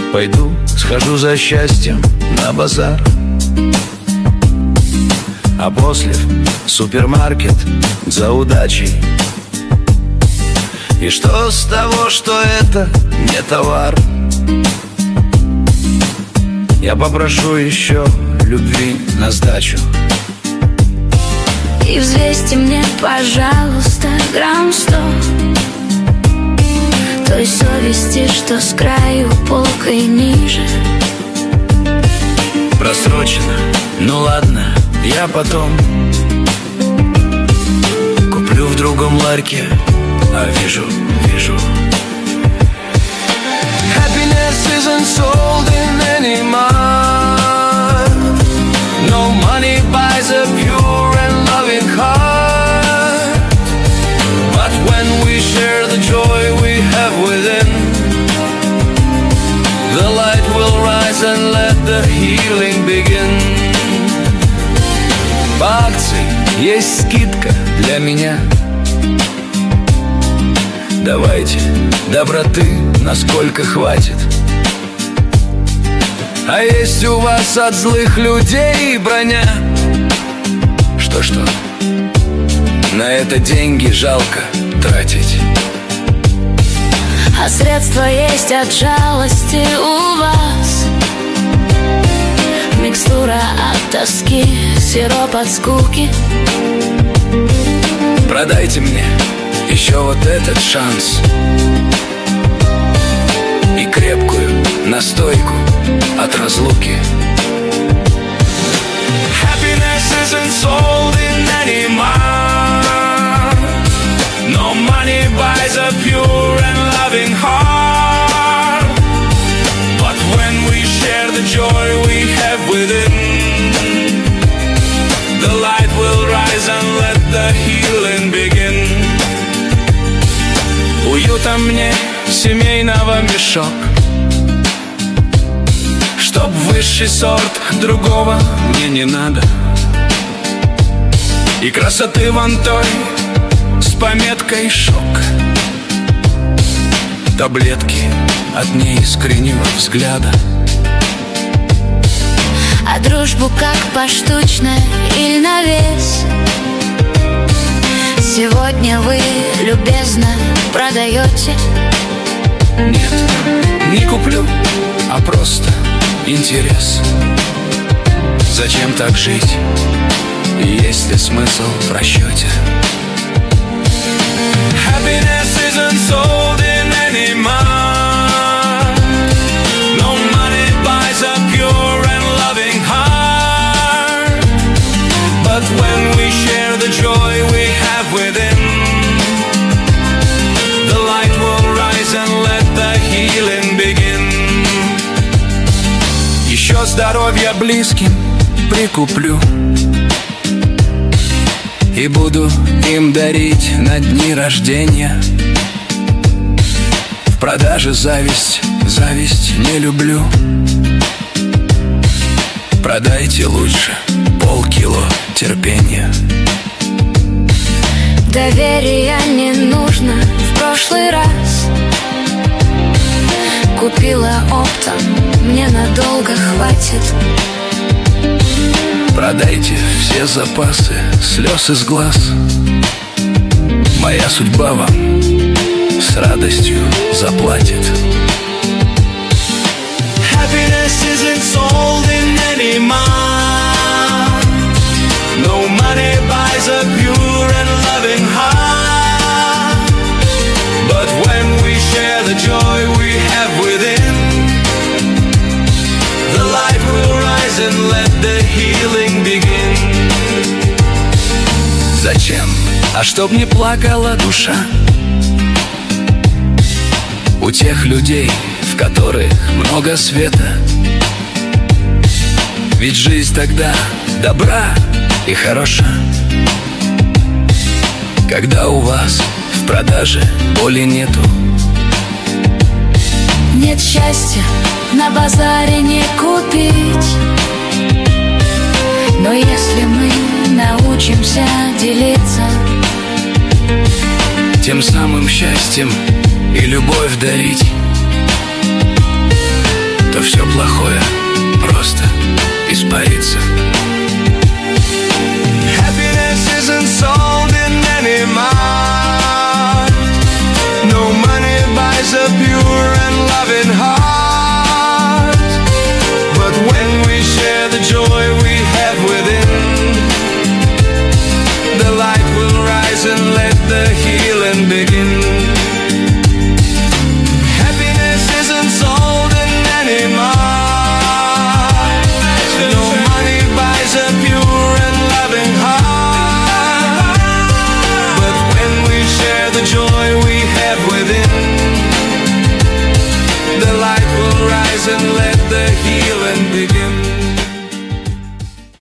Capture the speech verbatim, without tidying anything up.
Пойду, схожу за счастьем на базар, а после в супермаркет за удачей. И что с того, что это не товар? Я попрошу еще любви на сдачу. И взвесьте мне, пожалуйста, грамм сто той совести, что с краю полкой ниже. Просрочено, ну ладно, я потом куплю в другом ларьке. А вижу, вижу. Happiness isn't sold in any mart. No money buys a pure and loving heart. But when we share the joy we have within, the light will rise and let the healing begin. По акции есть скидка для меня. Давайте доброты, насколько хватит. А есть у вас от злых людей броня? Что-что, на это деньги жалко тратить. А средства есть от жалости у вас. Микстура от тоски, сироп от скуки. Продайте мне еще вот этот шанс и крепкую настойку от разлуки. Happiness isn't sold in any mart. No money buys a pure and loving heart. But when we share the joy we have within, the light will rise and let the healing begin. Уюта мне семейного мешок, чтоб высший сорт другого мне не надо. И красоты вон той с пометкой шок. Таблетки от неискреннего взгляда. А дружбу как поштучно или на вес? Сегодня вы любезно продаете? Нет, не куплю, а просто интерес. Зачем так жить, есть ли смысл в расчете? Happiness isn't sold in any mart. No money buys a pure and loving heart. But when we share the joy we have within, the light will rise and let the healing begin. Еще здоровья близким прикуплю и буду им дарить на дни рождения. В продаже зависть, зависть не люблю. Продайте лучше полкило терпения. Доверия не нужно в прошлый раз. Купила оптом, мне надолго хватит. Продайте все запасы слез из глаз. Моя судьба вам с радостью заплатит. Happiness isn't sold in any mart. No money buys a pure and loving heart. But when we share the joy we have within, the light will rise and let the healing begin. Зачем? А чтоб не плакала душа у тех людей, в которых много света. Ведь жизнь тогда добра и хороша, когда у вас в продаже боли нету. Нет счастья на базаре не купить. Но если мы научимся делиться, тем самым счастьем и любовь дарить, то все плохое просто испарится.